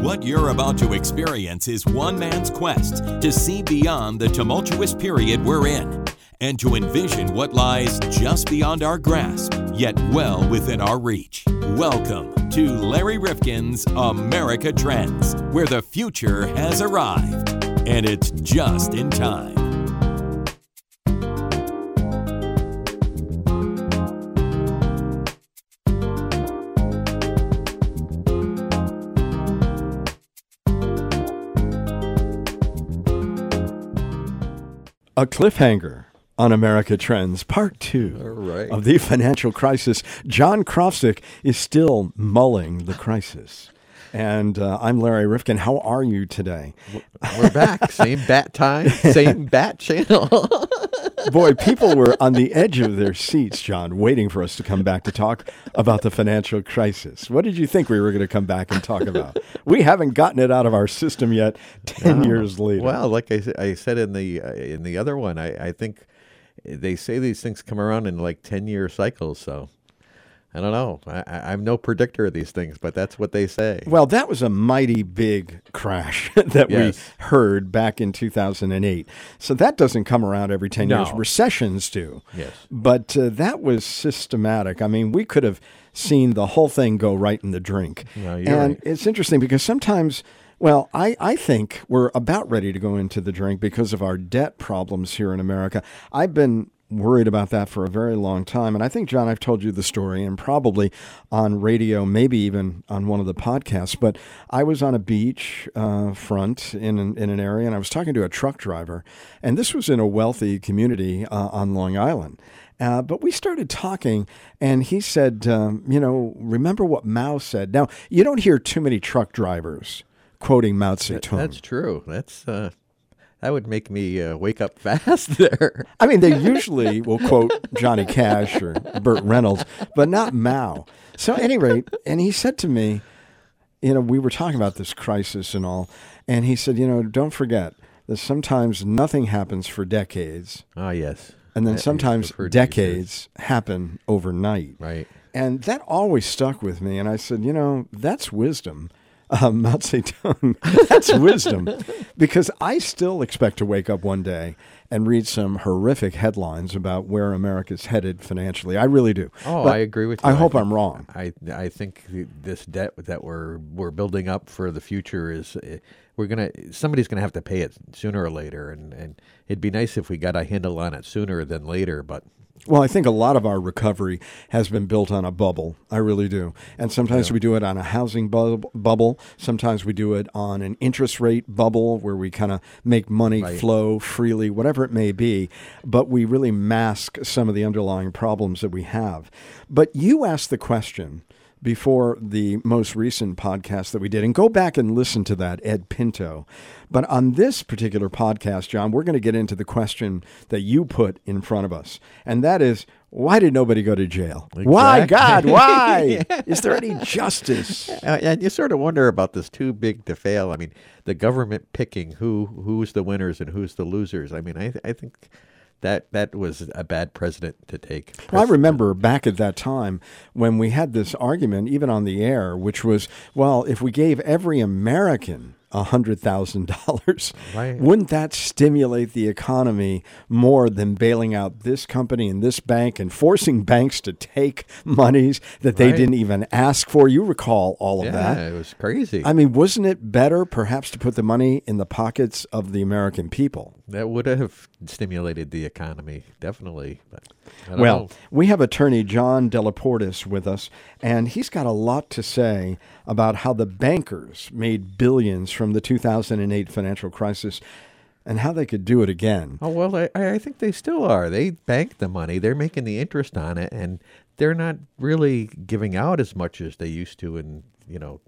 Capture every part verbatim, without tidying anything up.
What you're about to experience is one man's quest to see beyond the tumultuous period we're in and to envision what lies just beyond our grasp, yet well within our reach. Welcome to Larry Rifkin's America Trends, where the future has arrived, and it's just in time. A cliffhanger on America Trends, part two All right. of the financial crisis. John Krofzik is still mulling the crisis. And uh, I'm Larry Rifkin. How are you today? We're back. Same bat time, same bat channel. Boy, people were on the edge of their seats, John, waiting for us to come back to talk about the financial crisis. What did you think we were going to come back and talk about? We haven't gotten it out of our system yet ten No. years later. Well, like I, I said in the uh, in the other one, I, I think they say these things come around in like ten-year cycles, so I don't know. I, I- I'm no predictor of these things, but that's what they say. Well, that was a mighty big crash that Yes. we heard back in two thousand eight. So that doesn't come around every ten No. years. Recessions do. Yes. But uh, that was systematic. I mean, we could have seen the whole thing go right in the drink. No, you're and right. it's interesting because sometimes, well, I, I think we're about ready to go into the drink because of our debt problems here in America. I've been worried about that for a very long time. And I think, John, I've told you the story and probably on radio, maybe even on one of the podcasts, but I was on a beach uh, front in an, in an area and I was talking to a truck driver, and this was in a wealthy community uh, on Long Island. Uh, but we started talking, and he said, um, you know, remember what Mao said. Now, you don't hear too many truck drivers quoting Mao That- Zedong. that's true. That's uh, that would make me uh, wake up fast there. I mean, they usually will quote Johnny Cash or Burt Reynolds, but not Mao. So at any rate, and he said to me, you know, we were talking about this crisis and all, and he said, you know, don't forget that sometimes nothing happens for decades, Ah, yes. and then I- sometimes I've heard these decades happen overnight. Right. And that always stuck with me. And I said, you know, that's wisdom. Um, Mao Zedong, that's wisdom. Because I still expect to wake up one day and read some horrific headlines about where America's headed financially. I really do. Oh, But I agree with you. I hope think- I'm wrong. I I think th- this debt that we're we're building up for the future is uh, we're gonna somebody's gonna have to pay it sooner or later, and, and it'd be nice if we got a handle on it sooner than later. But Well, I think a lot of our recovery has been built on a bubble. I really do. And sometimes Yeah. we do it on a housing bub- bubble. Sometimes we do it on an interest rate bubble where we kind of make money Right. flow freely, whatever it may be. But we really mask some of the underlying problems that we have. But you asked the question before the most recent podcast that we did, and go back and listen to that, Ed Pinto. But on this particular podcast, John, we're going to get into the question that you put in front of us, and that is, why did nobody go to jail? Why, God, Exactly. why? Is there any justice? Uh, and you sort of wonder about this too big to fail. I mean, the government picking who who's the winners and who's the losers. I mean, I I think that that was a bad precedent to take. Well, I remember back at that time when we had this argument, even on the air, which was, well, if we gave every American one hundred thousand dollars, Right. wouldn't that stimulate the economy more than bailing out this company and this bank and forcing banks to take monies that they Right. didn't even ask for? You recall all of Yeah, that. it was crazy. I mean, wasn't it better perhaps to put the money in the pockets of the American people? That would have stimulated the economy, definitely. But I don't Well, know. we have attorney John Delaportis with us, and he's got a lot to say about how the bankers made billions from the two thousand eight financial crisis and how they could do it again. Oh well, I, I think they still are. They bank the money. They're making the interest on it, and they're not really giving out as much as they used to in you know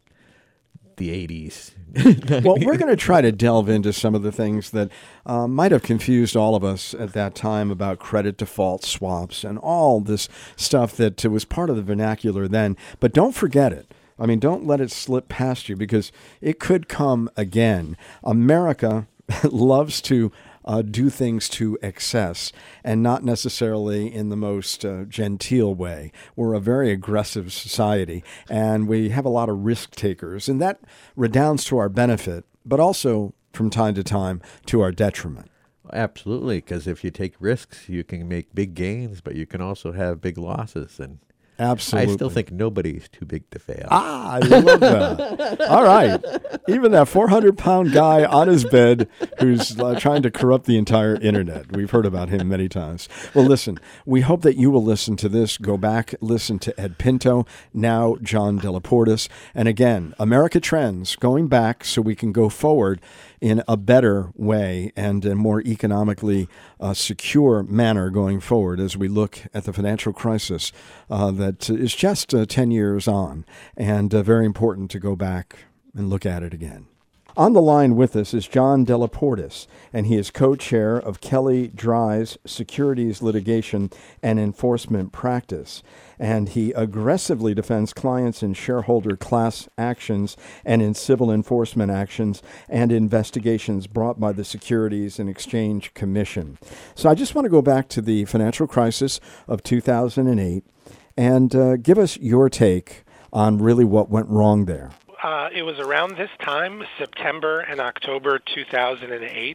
the eighties. Well, we're going to try to delve into some of the things that uh, might have confused all of us at that time about credit default swaps and all this stuff that uh, was part of the vernacular then. But don't forget it. I mean, don't let it slip past you because it could come again. America loves to uh, do things to excess and not necessarily in the most uh, genteel way. We're a very aggressive society, and we have a lot of risk takers, and that redounds to our benefit, but also from time to time to our detriment. Absolutely, because if you take risks, you can make big gains, but you can also have big losses. And Absolutely. I still think nobody's too big to fail. Ah, I love that. All right. Even that four hundred pound guy on his bed who's uh, trying to corrupt the entire internet. We've heard about him many times. Well, listen, we hope that you will listen to this. Go back, listen to Ed Pinto, now John Delaportas. And again, America Trends, going back so we can go forward in a better way and a more economically uh, secure manner going forward as we look at the financial crisis uh, that is just uh, ten years on, and uh, very important to go back and look at it again. On the line with us is John Delaportas, and he is co-chair of Kelley Drye's Securities Litigation and Enforcement Practice. And he aggressively defends clients in shareholder class actions and in civil enforcement actions and investigations brought by the Securities and Exchange Commission. So I just want to go back to the financial crisis of two thousand eight and uh, give us your take on really what went wrong there. Uh, it was around this time, September and October two thousand eight,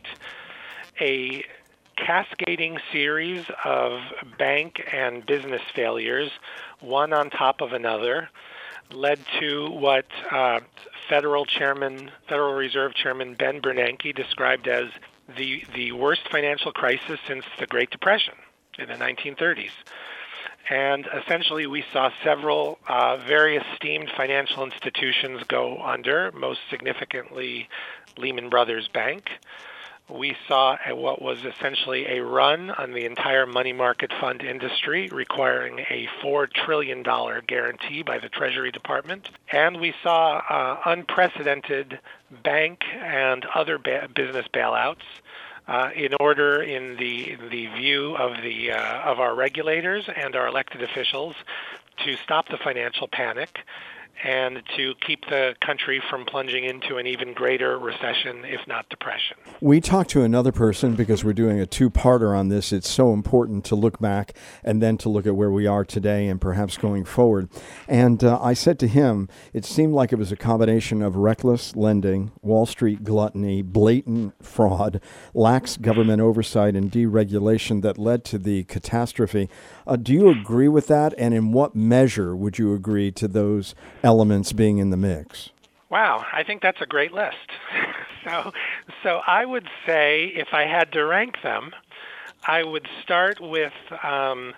a cascading series of bank and business failures, one on top of another, led to what uh, Federal Chairman, Federal Reserve Chairman Ben Bernanke described as the the worst financial crisis since the Great Depression in the nineteen thirties. And essentially, we saw several uh, very esteemed financial institutions go under, most significantly Lehman Brothers Bank. We saw a, what was essentially a run on the entire money market fund industry, requiring a four trillion dollars guarantee by the Treasury Department. And we saw uh, unprecedented bank and other ba- business bailouts. Uh, in order, in the the view of the uh, of our regulators and our elected officials, to stop the financial panic and to keep the country from plunging into an even greater recession, if not depression. We talked to another person because we're doing a two-parter on this. It's so important to look back and then to look at where we are today and perhaps going forward. And uh, I said to him, it seemed like it was a combination of reckless lending, Wall Street gluttony, blatant fraud, lax government oversight, and deregulation that led to the catastrophe. Uh, do you agree with that? And in what measure would you agree to those elements being in the mix? Wow, I think that's a great list. so, so I would say if I had to rank them, I would start with um,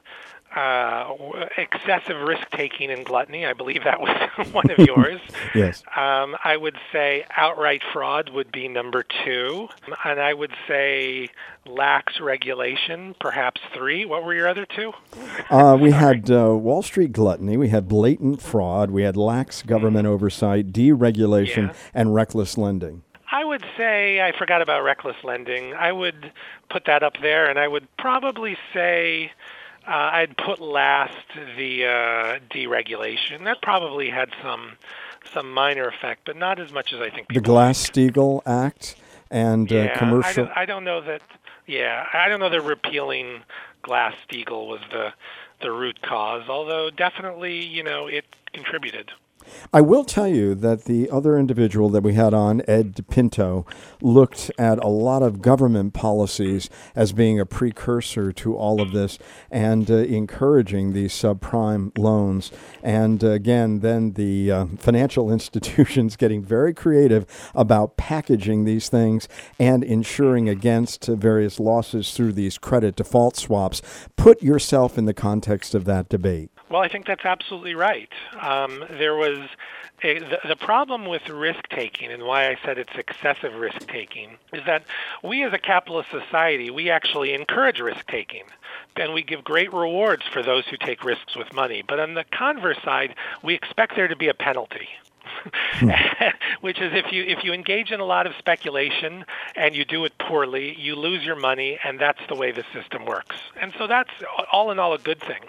uh, excessive risk-taking and gluttony. I believe that was one of yours. Yes. Um, I would say outright fraud would be number two. And I would say lax regulation, perhaps three. What were your other two? Uh, we had uh, Wall Street gluttony, we had blatant fraud, we had lax government mm. oversight, deregulation, yeah. and reckless lending. I would say, I forgot about reckless lending. I would put that up there, and I would probably say uh, I'd put last the uh, deregulation. That probably had some some minor effect, but not as much as I think people The Glass-Steagall Act and yeah, uh, commercial... I don't, I don't know that, yeah, I don't know that repealing Glass-Steagall was the, the root cause, although definitely, you know, it contributed. I will tell you that the other individual that we had on, Ed Pinto, looked at a lot of government policies as being a precursor to all of this and uh, encouraging these subprime loans. And uh, again, then the uh, financial institutions getting very creative about packaging these things and insuring against uh, various losses through these credit default swaps. Put yourself in the context of that debate. Well, I think that's absolutely right. Um, there was a, the, the problem with risk-taking, and why I said it's excessive risk-taking, is that we as a capitalist society, we actually encourage risk-taking, and we give great rewards for those who take risks with money. But on the converse side, we expect there to be a penalty. Which is if you if you engage in a lot of speculation and you do it poorly, you lose your money, and that's the way the system works. And so that's all in all a good thing.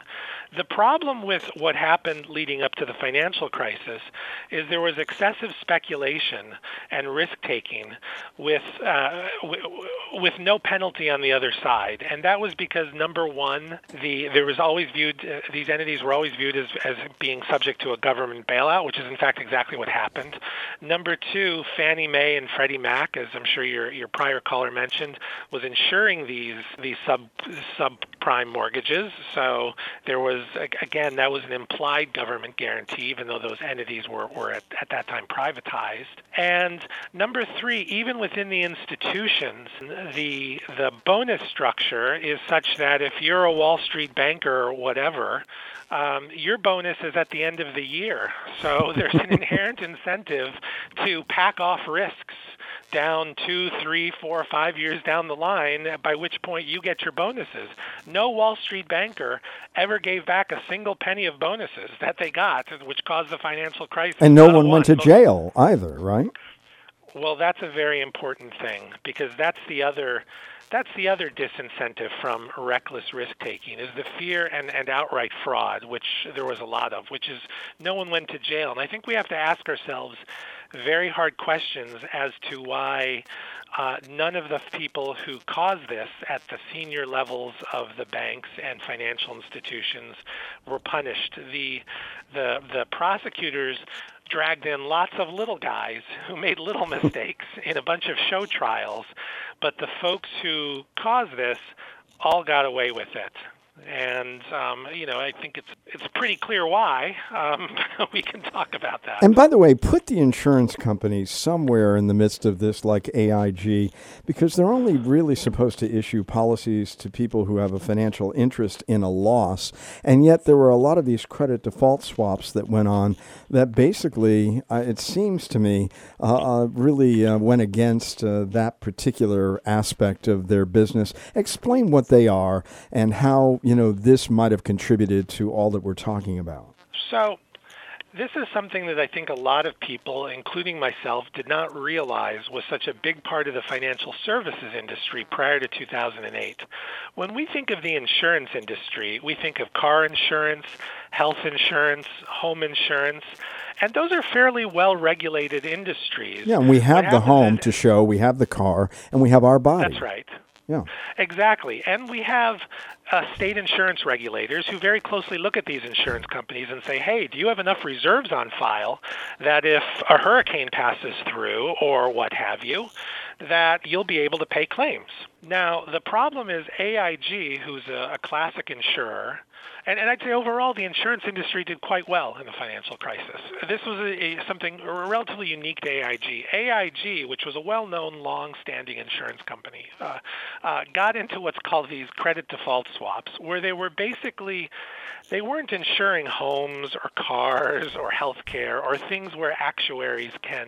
The problem with what happened leading up to the financial crisis is there was excessive speculation and risk-taking with uh, w- with no penalty on the other side, and that was because number one, the there was always viewed uh, these entities were always viewed as as being subject to a government bailout, which is in fact exactly what happened. Number two, Fannie Mae and Freddie Mac, as I'm sure your your prior caller mentioned, was insuring these these sub subprime mortgages, so there was again, that was an implied government guarantee, even though those entities were, were at, at that time privatized. And number three, even within the institutions, the the bonus structure is such that if you're a Wall Street banker or whatever, um, your bonus is at the end of the year. So there's an inherent incentive to pack off risks down two, three, four, five years down the line, by which point you get your bonuses. No Wall Street banker ever gave back a single penny of bonuses that they got, which caused the financial crisis. And no Not one a went to Most- jail either, right? Well, that's a very important thing, because that's the other that's the other disincentive from reckless risk-taking, is the fear and, and outright fraud, which there was a lot of, which is no one went to jail. And I think we have to ask ourselves very hard questions as to why uh, none of the people who caused this at the senior levels of the banks and financial institutions were punished. The the the prosecutors dragged in lots of little guys who made little mistakes in a bunch of show trials, but the folks who caused this all got away with it. And, um, you know, I think it's it's pretty clear why. Um, we can talk about that. And by the way, put the insurance companies somewhere in the midst of this, like A I G, because they're only really supposed to issue policies to people who have a financial interest in a loss. And yet there were a lot of these credit default swaps that went on that basically, uh, it seems to me, uh, uh, really uh, went against uh, that particular aspect of their business. Explain what they are and how, you know, this might have contributed to all that we're talking about. So this is something that I think a lot of people, including myself, did not realize was such a big part of the financial services industry prior to two thousand eight. When we think of the insurance industry, we think of car insurance, health insurance, home insurance, and those are fairly well-regulated industries. Yeah, and we have What the home happens to is- show, we have the car, and we have our body. That's right. Yeah. Exactly. And we have uh, state insurance regulators who very closely look at these insurance companies and say, hey, do you have enough reserves on file that if a hurricane passes through or what have you, that you'll be able to pay claims? Now, the problem is A I G, who's a, a classic insurer, and, and I'd say overall the insurance industry did quite well in the financial crisis. This was a, a, something relatively unique to A I G. A I G, which was a well-known, long-standing insurance company, uh, uh, got into what's called these credit default swaps, where they were basically, they weren't insuring homes or cars or health care or things where actuaries can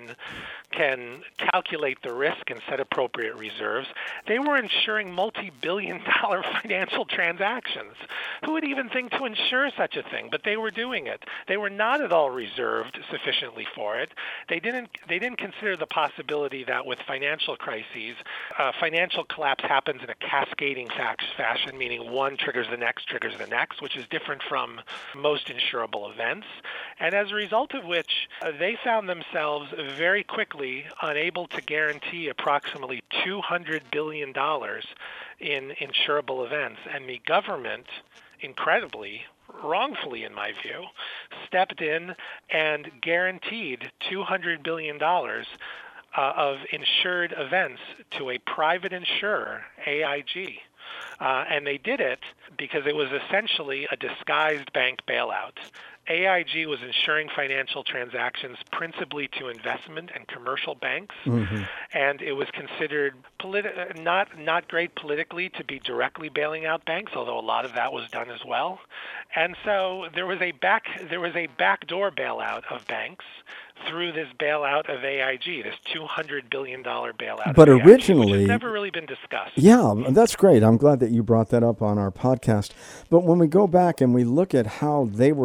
can calculate the risk and set appropriate reserves. They were insuring multi-billion dollar financial transactions. Who would even think to insure such a thing? But they were doing it. They were not at all reserved sufficiently for it. They didn't they didn't consider the possibility that with financial crises, uh, financial collapse happens in a cascading fashion, meaning one triggers the next, triggers the next, which is different from most insurable events. And as a result of which, uh, they found themselves very quickly unable to guarantee approximately two hundred billion dollars in insurable events. And the government, incredibly, wrongfully in my view, stepped in and guaranteed two hundred billion dollars uh, of insured events to a private insurer, A I G. Uh, and they did it because it was essentially a disguised bank bailout. A I G was insuring financial transactions principally to investment and commercial banks, mm-hmm. and it was considered politi- not not great politically to be directly bailing out banks, although a lot of that was done as well. And so there was a back there was a backdoor bailout of banks through this bailout of A I G, this two hundred billion dollars bailout but of A I G, originally, which has never really been discussed. Yeah, that's great. I'm glad that you brought that up on our podcast. But when we go back and we look at how they were misled,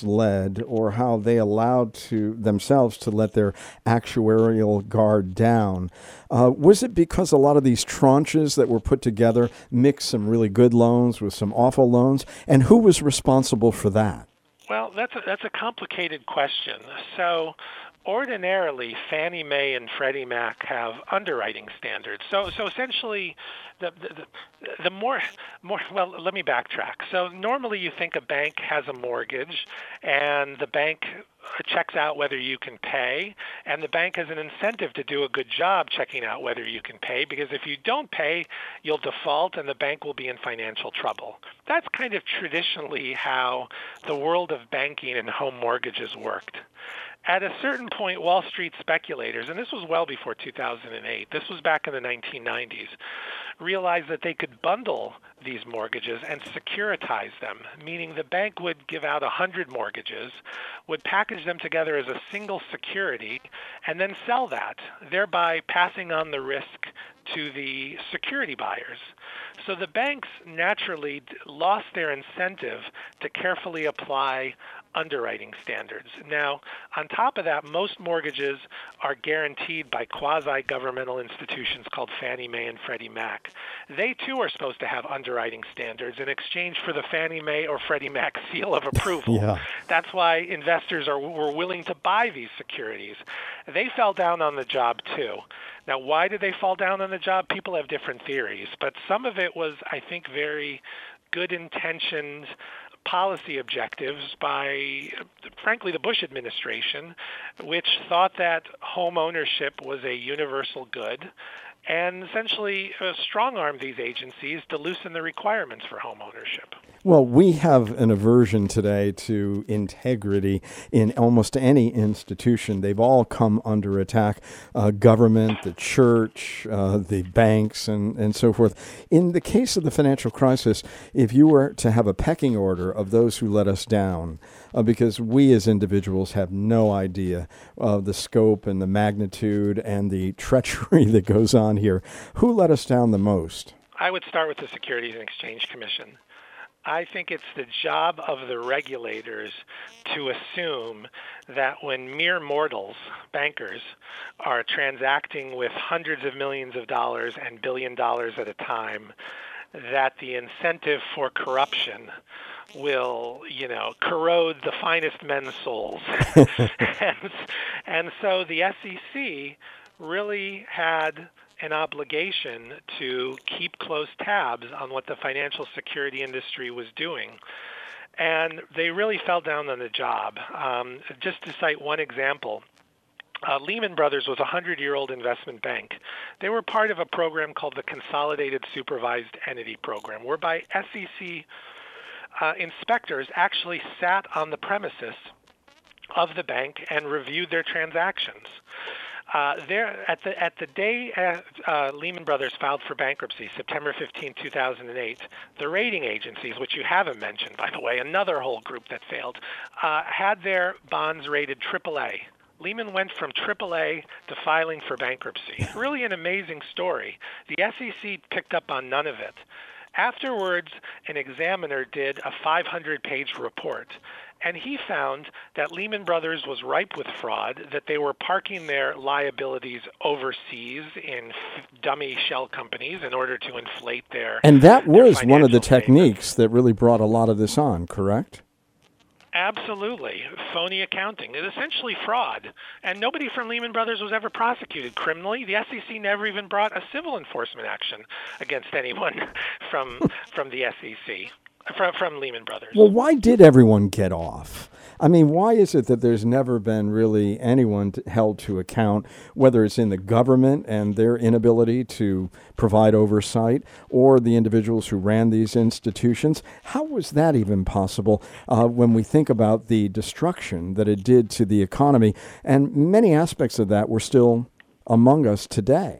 led or how they allowed to themselves to let their actuarial guard down. Uh, was it because a lot of these tranches that were put together mixed some really good loans with some awful loans? And who was responsible for that? Well, that's a, that's a complicated question. So ordinarily, Fannie Mae and Freddie Mac have underwriting standards. So, so essentially, the, the the more more well, let me backtrack. So normally, you think a bank has a mortgage, and the bank checks out whether you can pay, and the bank has an incentive to do a good job checking out whether you can pay, because if you don't pay, you'll default and the bank will be in financial trouble. That's kind of traditionally how the world of banking and home mortgages worked. At a certain point, Wall Street speculators, and this was well before two thousand eight, this was back in the nineteen nineties, realized that they could bundle these mortgages and securitize them, meaning the bank would give out one hundred mortgages, would package them together as a single security, and then sell that, thereby passing on the risk to the security buyers. So the banks naturally lost their incentive to carefully apply underwriting standards. Now, on top of that, most mortgages are guaranteed by quasi-governmental institutions called Fannie Mae and Freddie Mac. They too are supposed to have underwriting standards in exchange for the Fannie Mae or Freddie Mac seal of approval. Yeah. That's why investors are were willing to buy these securities. They fell down on the job too. Now, why did they fall down on the job? People have different theories, but some of it was, I think, very good-intentioned policy objectives by, frankly, the Bush administration, which thought that home ownership was a universal good and essentially uh, strong-armed these agencies to loosen the requirements for home ownership. Well, we have an aversion today to integrity in almost any institution. They've all come under attack, uh, government, the church, uh, the banks, and, and so forth. In the case of the financial crisis, if you were to have a pecking order of those who let us down, uh, because we as individuals have no idea of the scope and the magnitude and the treachery that goes on here, who let us down the most? I would start with the Securities and Exchange Commission. I think it's the job of the regulators to assume that when mere mortals, bankers, are transacting with hundreds of millions of dollars and billion dollars at a time, that the incentive for corruption will, you know, corrode the finest men's souls. and, and so the S E C really had an obligation to keep close tabs on what the financial security industry was doing. And they really fell down on the job. Um, just to cite one example, uh, Lehman Brothers was a hundred-year-old investment bank. They were part of a program called the Consolidated Supervised Entity Program, whereby S E C uh, inspectors actually sat on the premises of the bank and reviewed their transactions. Uh, there, at the at the day uh, uh, Lehman Brothers filed for bankruptcy, September fifteenth, two thousand eight, the rating agencies, which you haven't mentioned, by the way, another whole group that failed, uh, had their bonds rated triple A. Lehman went from triple A to filing for bankruptcy. Really an amazing story. The S E C picked up on none of it. Afterwards, an examiner did a five hundred page report, and he found that Lehman Brothers was ripe with fraud, that they were parking their liabilities overseas in f- dummy shell companies in order to inflate their And that was one of the financial techniques statements. that really brought a lot of this on, correct? Absolutely. Phony accounting. It's essentially fraud. And nobody from Lehman Brothers was ever prosecuted criminally. The S E C never even brought a civil enforcement action against anyone from from the S E C, from, from Lehman Brothers. Well, why did everyone get off? I mean, why is it that there's never been really anyone to, held to account, whether it's in the government and their inability to provide oversight, or the individuals who ran these institutions? How was that even possible uh, when we think about the destruction that it did to the economy? And many aspects of that were still among us today.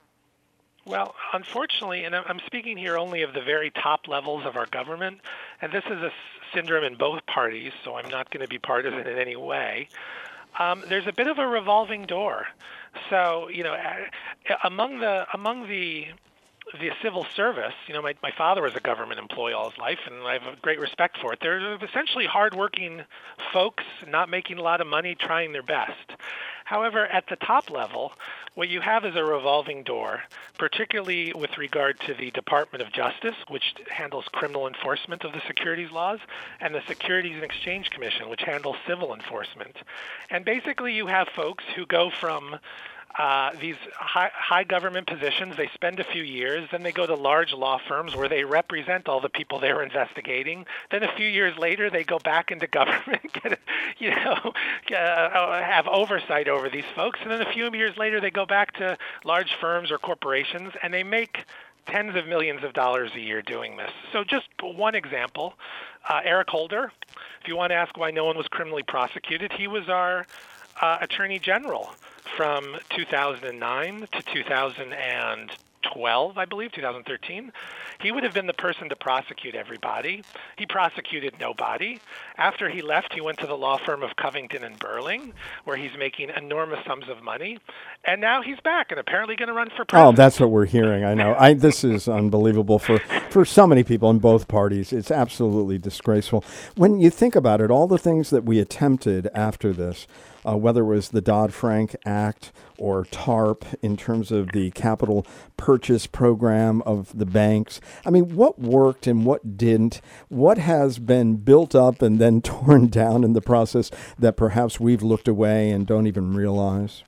Well, unfortunately, and I'm speaking here only of the very top levels of our government, and this is a syndrome in both parties, so I'm not going to be partisan in any way. Um, there's a bit of a revolving door. So, you know, among the among the the civil service, you know, my, my father was a government employee all his life, and I have a great respect for it. They're essentially hardworking folks, not making a lot of money, trying their best. However, at the top level, what you have is a revolving door, particularly with regard to the Department of Justice, which handles criminal enforcement of the securities laws, and the Securities and Exchange Commission, which handles civil enforcement. And basically you have folks who go from Uh, these high, high government positions, they spend a few years, then they go to large law firms where they represent all the people they were investigating. Then a few years later, they go back into government, get, you know, uh, have oversight over these folks. And then a few years later, they go back to large firms or corporations, and they make tens of millions of dollars a year doing this. So just one example, uh, Eric Holder, if you want to ask why no one was criminally prosecuted, he was our uh, Attorney General from two thousand nine to two thousand twelve, I believe, two thousand thirteen. He would have been the person to prosecute everybody. He prosecuted nobody. After he left, he went to the law firm of Covington and Burling, where he's making enormous sums of money. And now he's back and apparently going to run for president. Oh, that's what we're hearing. I know. I This is unbelievable for, for so many people in both parties. It's absolutely disgraceful. When you think about it, all the things that we attempted after this, Uh, whether it was the Dodd-Frank Act or TARP in terms of the capital purchase program of the banks. I mean, what worked and what didn't? What has been built up and then torn down in the process that perhaps we've looked away and don't even realize?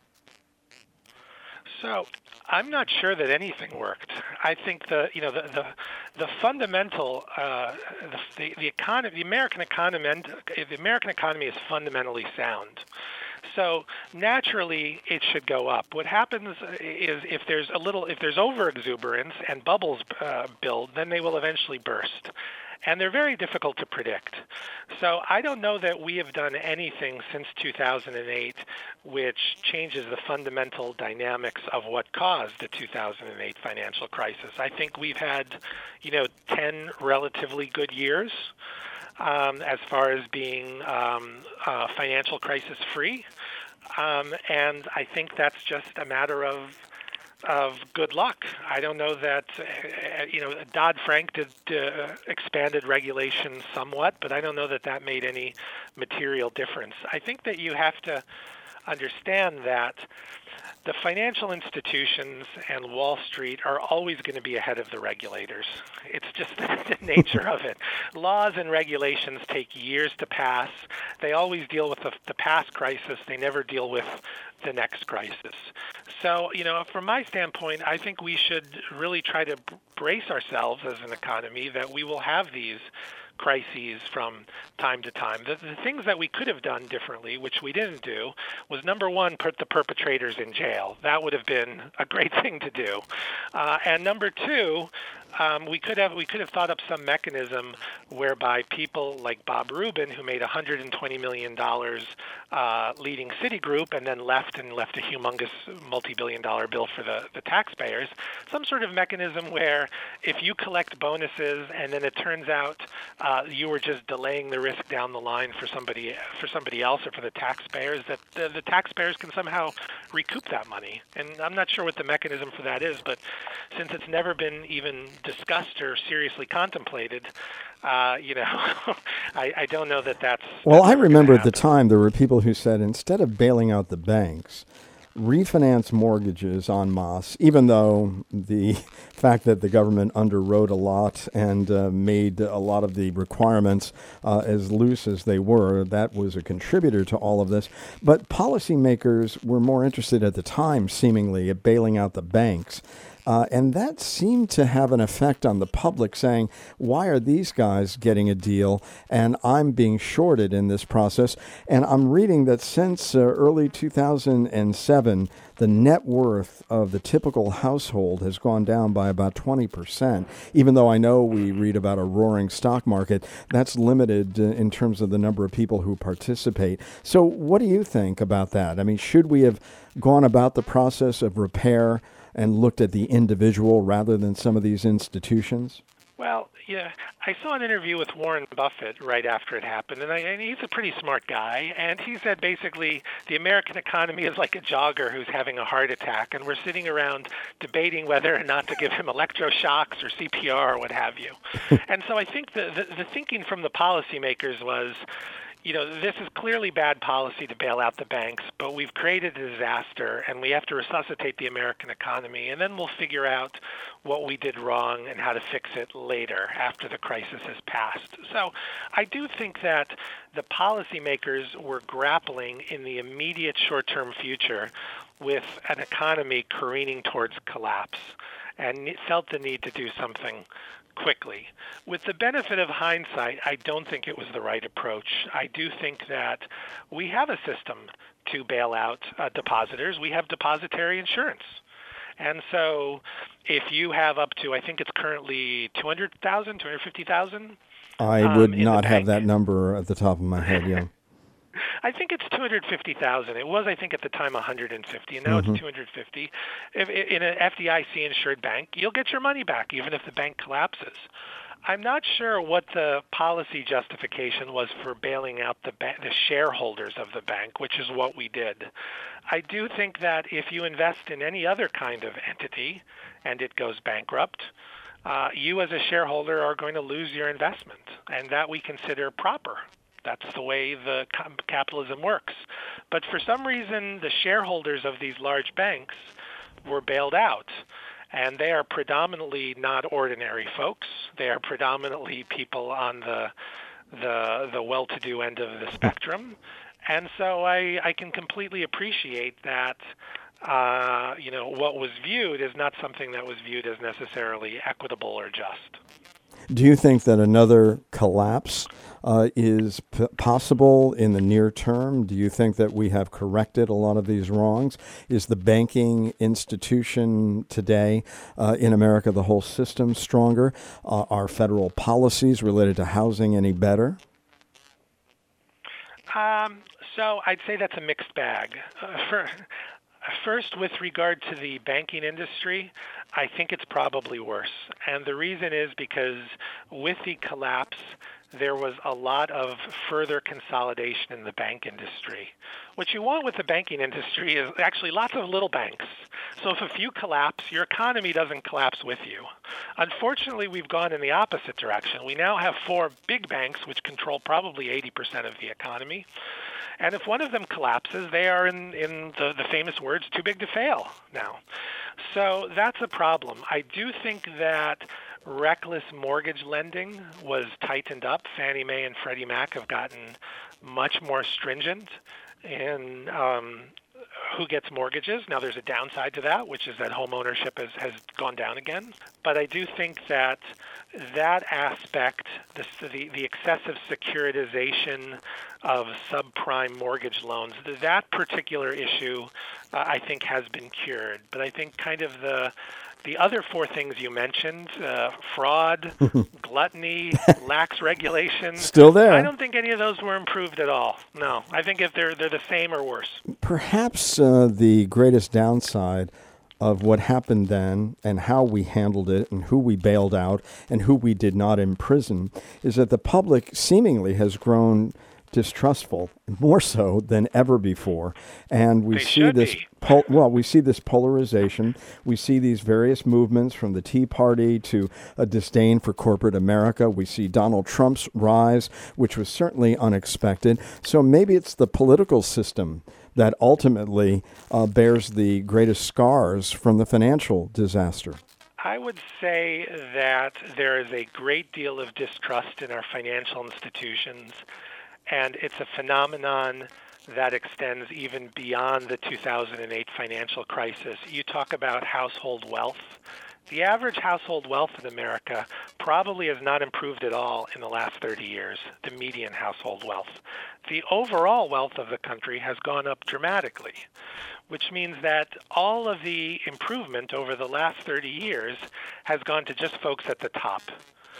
So I'm not sure that anything worked. I think the you know the the, the fundamental uh, the the economy the American economy the American economy is fundamentally sound. So naturally, it should go up. What happens is if there's a little, if there's overexuberance and bubbles uh, build, then they will eventually burst. And they're very difficult to predict. So I don't know that we have done anything since two thousand eight which changes the fundamental dynamics of what caused the two thousand eight financial crisis. I think we've had, you know, ten relatively good years. Um, as far as being um, uh, financial crisis free. Um, and I think that's just a matter of of good luck. I don't know that, uh, you know, Dodd-Frank did uh, expanded regulation somewhat, but I don't know that that made any material difference. I think that you have to understand that the financial institutions and Wall Street are always going to be ahead of the regulators. It's just the nature of it. Laws and regulations take years to pass. They always deal with the, the past crisis. They never deal with the next crisis. So, you know, from my standpoint, I think we should really try to brace ourselves as an economy that we will have these crises from time to time. The, the things that we could have done differently, which we didn't do, was number one, put the perpetrators in jail. That would have been a great thing to do. Uh, and number two, um, we could have we could have thought up some mechanism whereby people like Bob Rubin, who made one hundred twenty million dollars uh, leading Citigroup and then left and left a humongous multi-billion dollar bill for the, the taxpayers, some sort of mechanism where if you collect bonuses and then it turns out uh, you were just delaying the risk down the line for somebody for somebody else or for the taxpayers, that the, the taxpayers can somehow recoup that money. And I'm not sure what the mechanism for that is, but since it's never been even discussed or seriously contemplated, uh, you know, I, I don't know that that's... Well, that's I remember at happen. the time there were people who said instead of bailing out the banks, refinance mortgages en masse, even though the fact that the government underwrote a lot and uh, made a lot of the requirements uh, as loose as they were, that was a contributor to all of this. But policymakers were more interested at the time, seemingly, at bailing out the banks. Uh, and that seemed to have an effect on the public saying, why are these guys getting a deal and I'm being shorted in this process? And I'm reading that since uh, early two thousand seven, the net worth of the typical household has gone down by about twenty percent. Even though I know we read about a roaring stock market, that's limited uh, in terms of the number of people who participate. So what do you think about that? I mean, should we have gone about the process of repair and looked at the individual rather than some of these institutions? Well, yeah, I saw an interview with Warren Buffett right after it happened, and, I, and he's a pretty smart guy. And he said basically the American economy is like a jogger who's having a heart attack, and we're sitting around debating whether or not to give him electroshocks or C P R or what have you. And so I think the, the, the thinking from the policymakers was, you know, this is clearly bad policy to bail out the banks, but we've created a disaster, and we have to resuscitate the American economy, and then we'll figure out what we did wrong and how to fix it later after the crisis has passed. So I do think that the policymakers were grappling in the immediate short-term future with an economy careening towards collapse and felt the need to do something quickly. With the benefit of hindsight, I don't think it was the right approach. I do think that we have a system to bail out uh, depositors. We have depositary insurance. And so if you have up to, I think it's currently two hundred thousand, two hundred fifty thousand. I um, would in the not have bank. that number at the top of my head, yeah. I think it's two hundred fifty thousand. It was, I think, at the time one hundred fifty, and now Mhm. it's two hundred fifty. If, in an F D I C-insured bank, you'll get your money back, even if the bank collapses. I'm not sure what the policy justification was for bailing out the, ba- the shareholders of the bank, which is what we did. I do think that if you invest in any other kind of entity and it goes bankrupt, uh, you as a shareholder are going to lose your investment, and that we consider proper. That's the way the capitalism works. But for some reason, the shareholders of these large banks were bailed out. And they are predominantly not ordinary folks. They are predominantly people on the the, the well-to-do end of the spectrum. And so I, I can completely appreciate that uh, you know, what was viewed is not something that was viewed as necessarily equitable or just. Do you think that another collapse uh, is p- possible in the near term? Do you think that we have corrected a lot of these wrongs? Is the banking institution today uh, in America, the whole system, stronger? Uh, are federal policies related to housing any better? Um, so I'd say that's a mixed bag. Uh, for, First, with regard to the banking industry, I think it's probably worse. And the reason is because with the collapse, there was a lot of further consolidation in the bank industry. What you want with the banking industry is actually lots of little banks. So if a few collapse, your economy doesn't collapse with you. Unfortunately, we've gone in the opposite direction. We now have four big banks, which control probably eighty percent of the economy. And if one of them collapses, they are, in, in the, the famous words, too big to fail now. So that's a problem. I do think that reckless mortgage lending was tightened up. Fannie Mae and Freddie Mac have gotten much more stringent in um, who gets mortgages. Now, there's a downside to that, which is that home ownership has, has gone down again. But I do think that that aspect, the, the, the excessive securitization of subprime mortgage loans, that particular issue, uh, I think, has been cured. But I think kind of the the other four things you mentioned, uh, fraud, gluttony, lax regulation, Still there. I don't think any of those were improved at all. No, I think if they're they're the same or worse. Perhaps uh, the greatest downside of what happened then and how we handled it and who we bailed out and who we did not imprison is that the public seemingly has grown distrustful, more so than ever before. And we They see should this be. pol- well, we see this polarization. We see these various movements from the Tea Party to a disdain for corporate America. We see Donald Trump's rise, which was certainly unexpected. So maybe it's the political system that ultimately uh, bears the greatest scars from the financial disaster. I would say that there is a great deal of distrust in our financial institutions, and it's a phenomenon that extends even beyond the two thousand eight financial crisis. You talk about household wealth. The average household wealth in America probably has not improved at all in the last thirty years, the median household wealth. The overall wealth of the country has gone up dramatically, which means that all of the improvement over the last thirty years has gone to just folks at the top.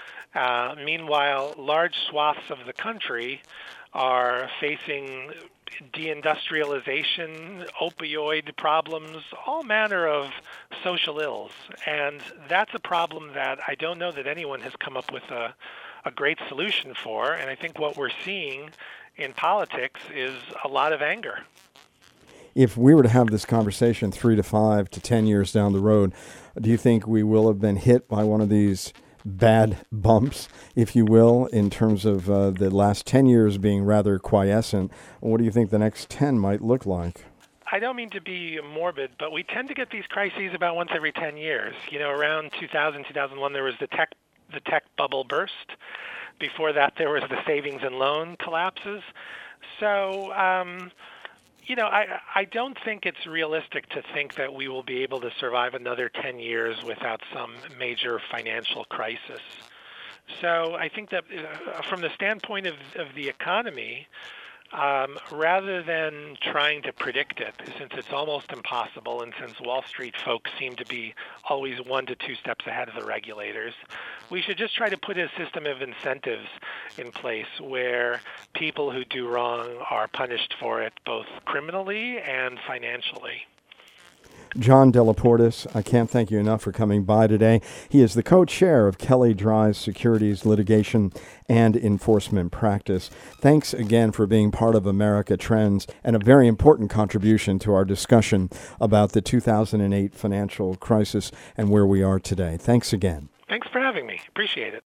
Uh, meanwhile, large swaths of the country are facing deindustrialization, opioid problems, all manner of social ills. And that's a problem that I don't know that anyone has come up with a, a great solution for. And I think what we're seeing in politics is a lot of anger. If we were to have this conversation three to five to ten years down the road, do you think we will have been hit by one of these bad bumps, if you will, in terms of uh, the last ten years being rather quiescent? What do you think the next ten might look like? I don't mean to be morbid, but we tend to get these crises about once every ten years. You know, around two thousand, two thousand one, there was the tech the tech bubble burst. Before that, there was the savings and loan collapses. So, um, you know, I, I don't think it's realistic to think that we will be able to survive another ten years without some major financial crisis. So I think that uh, from the standpoint of, of the economy, um, rather than trying to predict it, since it's almost impossible, and since Wall Street folks seem to be always one to two steps ahead of the regulators, we should just try to put a system of incentives in place where people who do wrong are punished for it both criminally and financially. John Delaportas, I can't thank you enough for coming by today. He is the co-chair of Kelley Drye's Securities Litigation and Enforcement Practice. Thanks again for being part of America Trends and a very important contribution to our discussion about the two thousand eight financial crisis and where we are today. Thanks again. Thanks for having me. Appreciate it.